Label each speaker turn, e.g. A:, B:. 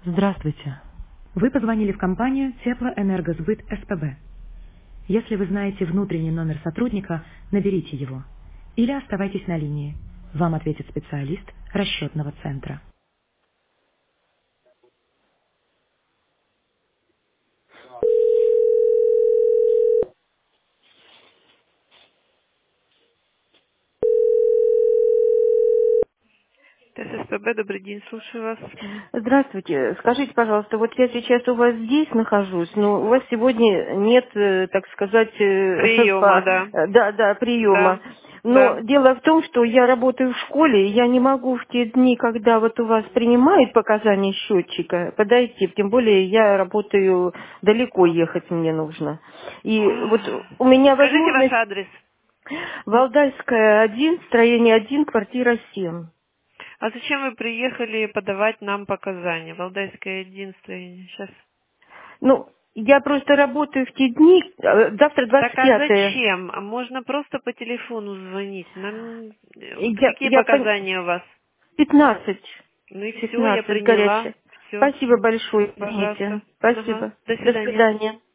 A: Здравствуйте. Вы позвонили в компанию Теплоэнергосбыт СПБ. Если вы знаете внутренний номер сотрудника, наберите его. Или оставайтесь на линии. Вам ответит специалист расчетного центра. ТССПБ, добрый день, слушаю вас.
B: Здравствуйте. Скажите, пожалуйста, вот я сейчас у вас здесь нахожусь, но у вас сегодня нет, так сказать,
A: Приема, да.
B: да, приема.
A: Да,
B: Но
A: да.
B: дело в том, что я работаю в школе, и я не могу в те дни, когда вот у вас принимают показания счетчика, подойти. Тем более я работаю далеко, ехать мне нужно. И вот у меня
A: Скажите ваш
B: возможность
A: адрес.
B: Валдайская, 1, строение 1, квартира 7.
A: А зачем вы приехали подавать нам показания? Валдайское единство. Сейчас.
B: Ну, я просто работаю в те дни, завтра
A: Так а
B: 25-е.
A: зачем? А можно просто по телефону звонить. Нам
B: Я,
A: какие
B: я пон-
A: показания у вас?
B: 15.
A: Ну и все, я
B: 15
A: приняла.
B: горячая.
A: Все,
B: Спасибо большое, извините.
A: пожалуйста. Ага.
B: Спасибо.
A: До
B: До
A: свидания.
B: свидания.